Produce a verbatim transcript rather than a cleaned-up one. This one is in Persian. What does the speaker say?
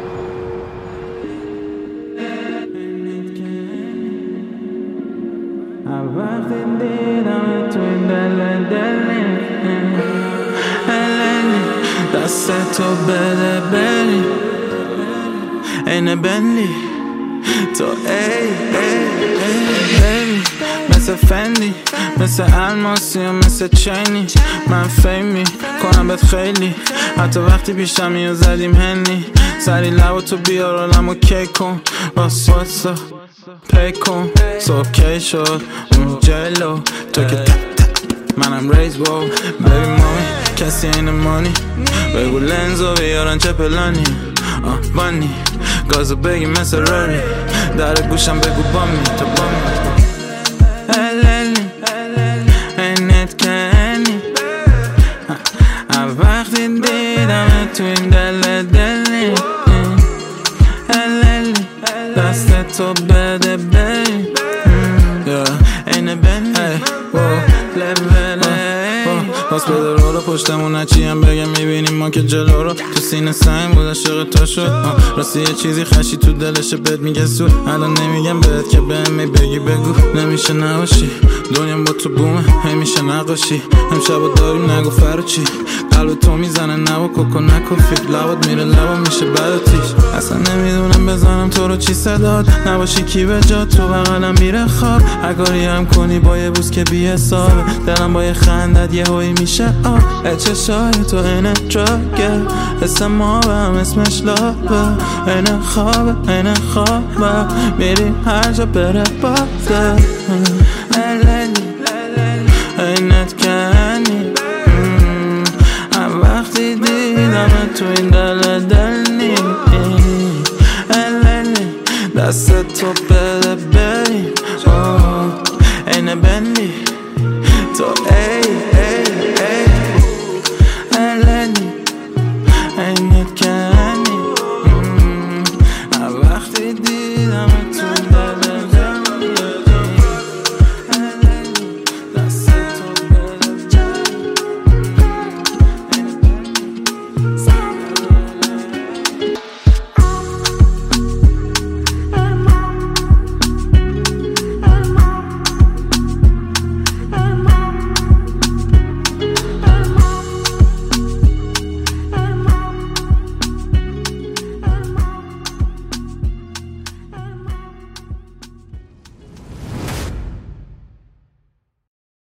وقتی دیدم تو این دل دلی دست تو بده بری اینه بنلی تو ای ای ای مثل فندی مثل الماسی و مثل چینی من فیمی کنم بهت خیلی حتی وقتی پیشم میو زدیم هنی سری لبا تو بیار آلم و کیک کن باس واتسا پی کن سوکی شد اون جلو تو که تک تک منم ریز باو بیبی مامی کسی این مانی بگو لنزو بیارن چه پلانی آه بانی گازو بگی مثل راری در گوشم بگو بامی تو بامی اللی اینت کنی وقتی دیدم تو این دل دلی اللی دست تو بده بری اینه بنی باز بده رو رو پشتمون هچی هم بگم میبینیم ما که جلو رو تو سینه سنگ بود عاشق تو شد راستی یه چیزی خشی تو دلشه بهت میگه سود الان نمیگم بهت که بهم می بگی بگو نمیشه نباشی دنیا با تو بومه همیشه نقاشی امشب داریم نگو فرو چی قلب تو میزنه نبا کوکو نکو فکر لبات میره لبا میشه بعد تیش اصلا نمیدونم بزنم تو رو چی صداد نباشی کی به جا تو بغلم میره خواب اگاری هم کنی با یه بوس که بی حسابه دلم با یه خندت یه هایی میشه آه اچشای تو اینه دراگه اسم ما به هم اسمش لابه اینه خوابه اینه خوابه میری هر جا بره باده اینت کنی هم وقتی دیدم تو این دل دل